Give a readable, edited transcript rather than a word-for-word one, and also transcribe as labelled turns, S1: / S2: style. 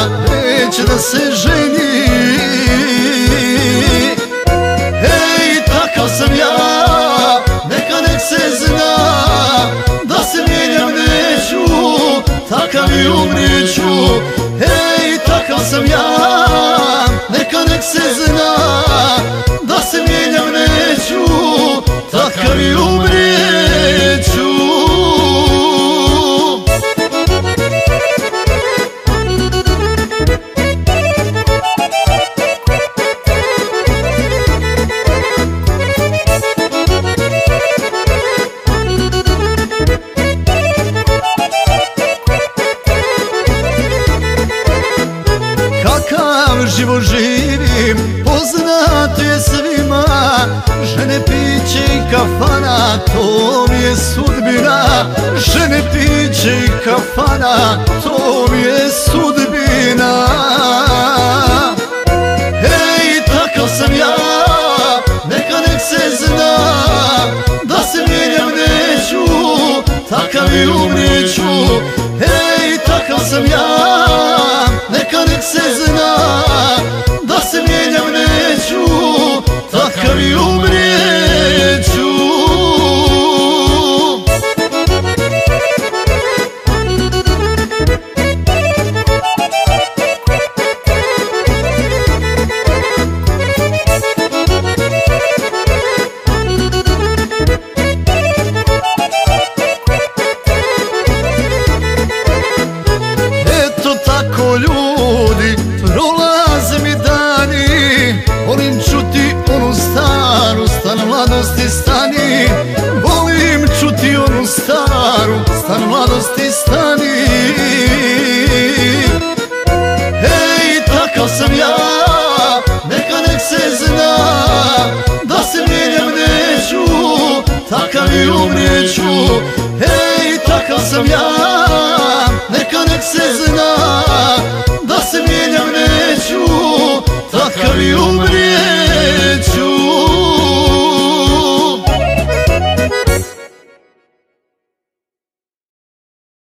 S1: neće da se ženi. Ej, takav sam ja, neka nek se zna, da se mijenjam neću, takav i umriću. Ej, takav sam ja, neka nek se zna, da se mijenjam neću, takav i umriću. Kakav život živim, poznato je svima, žene, piće i kafana, to mi je sudbina. Žene, piće i kafana, to mi je sudbina. Ej, takav sam ja, neka nek se zna, da se mijenjam neću, takav i umriću. Ej, takav sam ja, neka nek se zna, da se mijenjam neću, takav i umriću. Eto tako ljudi, prolaze mi dani, volim čuti onu staru, stan mladosti stani. Volim čuti onu staru, stan mladosti stani. Ej, takav sam ja, neka nek se zna, da se mijenjam neću, takav i umriću. Ej, takav sam ja, neka nek se zna, da se mijenjam neću, takav i umriću.